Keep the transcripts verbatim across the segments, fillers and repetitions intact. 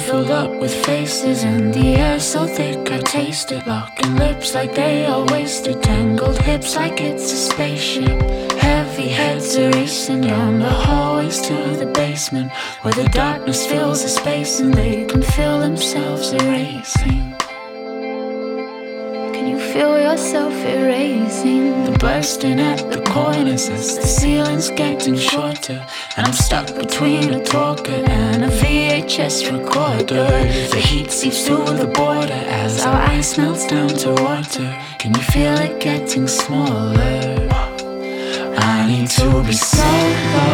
filled up with faces, and the air so thick I taste it. Locking lips like they are wasted, tangled hips like it's a spaceship. Heavy heads are racing down the hallways to the basement, where the darkness fills the space and they can feel themselves erasing. Can you feel yourself erasing? The bursting at the corners as the ceiling's getting shorter, and I'm stuck between a talker and a V H S recorder. The heat seeps through the border as our ice melts down to water. Can you feel it getting smaller? I need to be solo,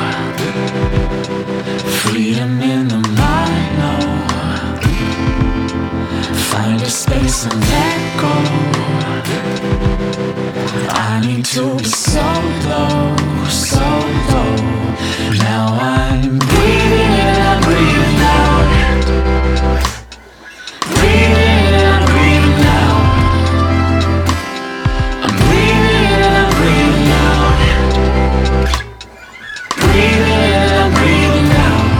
freedom in the mind, no. Find a space and let go. I need to be solo, solo. Now I'm breathing in and I'm breathing out. Breathing in and I'm breathing out. I'm breathing in and I'm breathing out. Breathing in and I'm breathing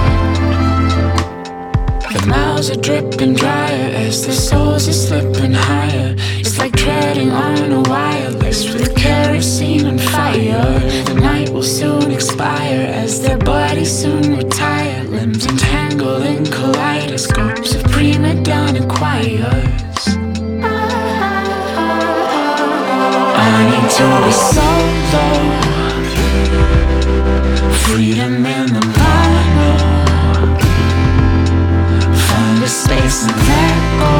out. The miles are dripping drier as the souls are slipping higher. It's like treading on a wire laced with kerosene and fire. The night will soon expire as their bodies soon retire. Limbs entangled in kaleidoscopes of prima donna choirs. I need to be solo, freedom in the mind. Find a space and let go.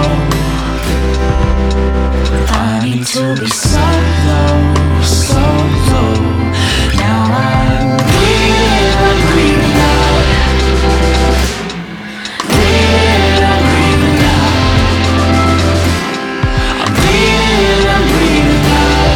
I need to be solo, solo. Now I'm breathing, I'm breathing out. Breathing, I'm breathing out. I'm breathing, I'm breathing out.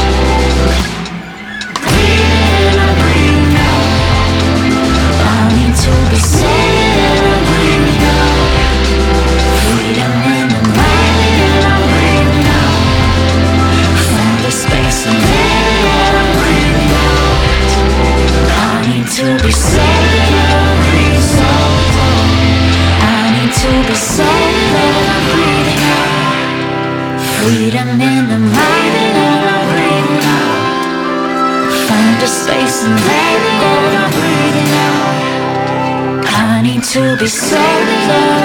Breathing, I'm breathing out. I need to be solo, I'm breathing out. Freedom in the mind, and I'm breathing out. Find the space and let I'm breathing out. I need to be solo, I'm breathing out. I need to be solo, I'm breathing out. Freedom in the mind, and I'm breathing out. Find a space and let go, I'm breathing out. I need to be solo.